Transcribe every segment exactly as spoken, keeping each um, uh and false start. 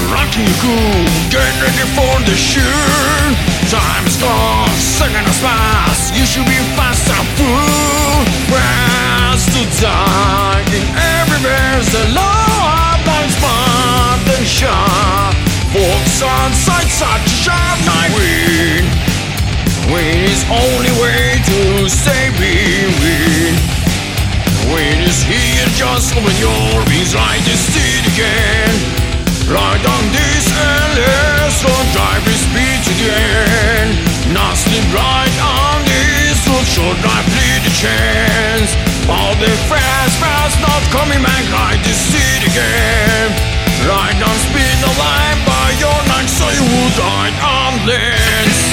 rocking you cool, get ready for the shoot. Time is gone, second of fast. You should be fast and full. Press to die in everywhere's the law. Blind spot and sharp. Focus on sight, such a sharp knife. Win, win is only way to stay win. Win is here, just open your wings, ride the steed again. Ride on this endless road, drive with speed to the end. Nothing right on this road, short drive, lead the chance. All the fast, fast, not coming back, ride the steed again. Ride on speed, no line by your night, so you would ride on lens.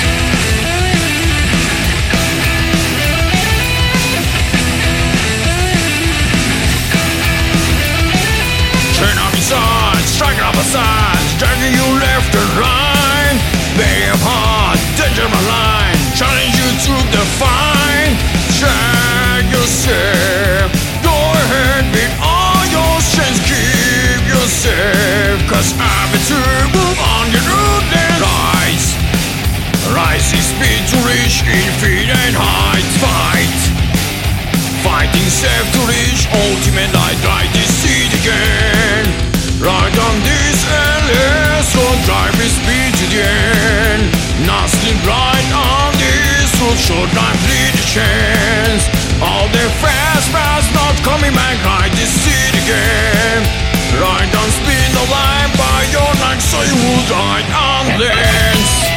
Turn up inside, strike up a side, dragging you left and right. Bay of heart, danger my line, challenge you to the fight. Check yourself, go ahead with all your strength, keep yourself. Cause I'm a turbo on your route and rise. Rising speed to reach infinite heights, fight. Fighting self to reach ultimate light, ride this seat again. Ride on this endless road, drive with speed to the end. Nothing right on this road, short time, lead the chance. All the fast, fast, not coming back, ride this seat again. Ride on speed, no line by your night, so you would ride on lens.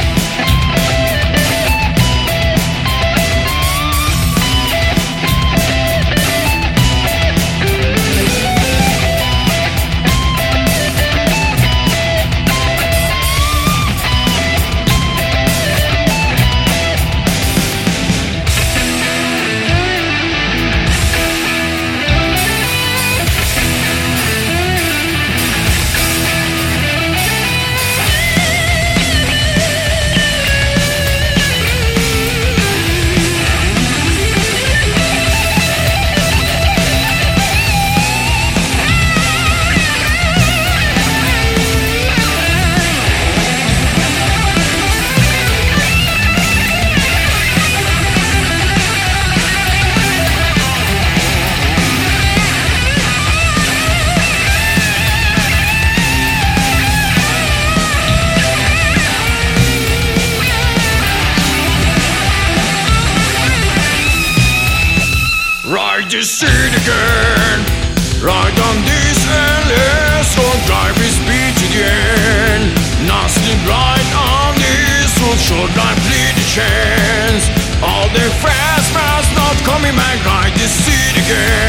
Ride the seat again. Ride on this endless road, drive with speed to the end. Nothing right on this road, short life, lead the chance. All the fast, fast, not coming back, ride the seat again.